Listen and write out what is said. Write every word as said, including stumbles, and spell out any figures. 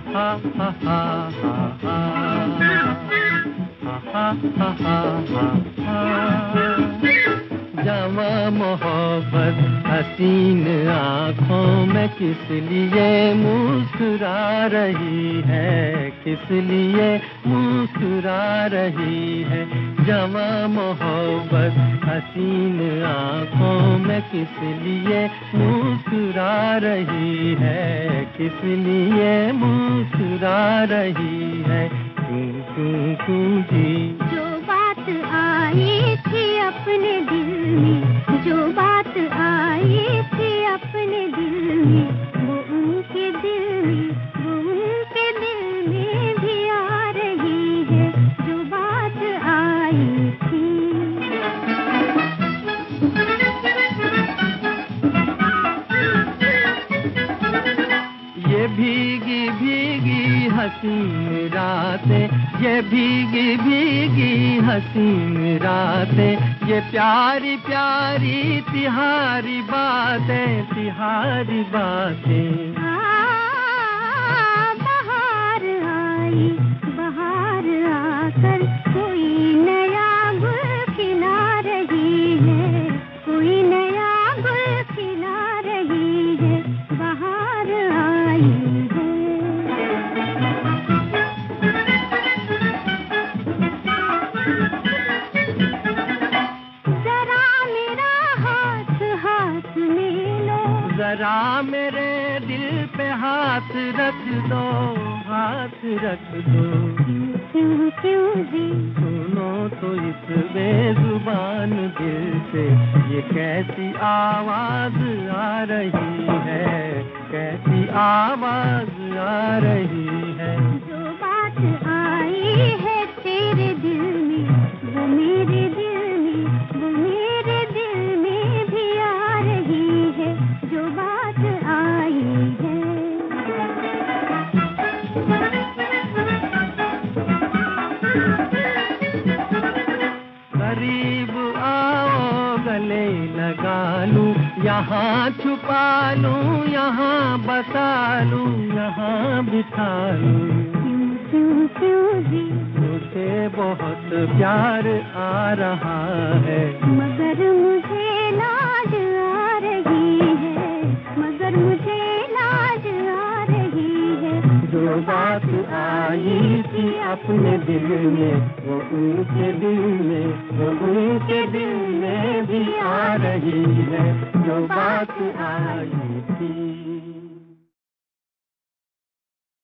हा हा हा हा हा हा हा हा हा। जवां मोहब्बत हसीन आँखों में किस लिए मुस्कुरा रही है, किस लिए मुस्कुरा रही है। जवां मोहब्बत हसीन आँखों में किस लिए मुस्कुरा रही है, किस लिए मुस्कुरा रही है। क्यों क्यों क्यों जी। जो बात आई थी अपने दिल में, जो बात आई थी अपने दिल में, वो उनके दिल में, वो उनके दिल में भी आ रही है। जो बात आई थी। ये भीगी भीगी हसीन रातें, ये भीगी भीगी हसीन रातें, ये प्यारी प्यारी तिहारी बातें, तिहारी बातें। बहार आई, बहार आकर कोई नया गुल खिला रही है, कोई नया गुल खिला रही है। बहार आई है। जरा मेरा हाथ हाथ में लो, जरा मेरे दिल पे हाथ रख दो, हाथ रख दो। क्यों क्यों जी। सुनो तो इस बेजुबान दिल से ये कैसी आवाज आ रही है, कैसी आवाज आ रही है। जो बात आई है तेरे दिल में, वो मेरे दिल में, वो मेरे दिल में भी आ रही है। जो बात आई है। करीब आओ गले लगा लूं, यहाँ छुपा लूं, यहाँ बसा लूं, यहाँ बिठा लूं। क्यों क्यों जी। मुझे बहुत प्यार आ रहा है, मगर मुझे लाज आ रही है, मगर मुझे लाज आ रही है। जो बात आई थी अपने दिल में, वो उनके दिल में, वो उनके दिल में भी आ रही है। जो बात आई थी।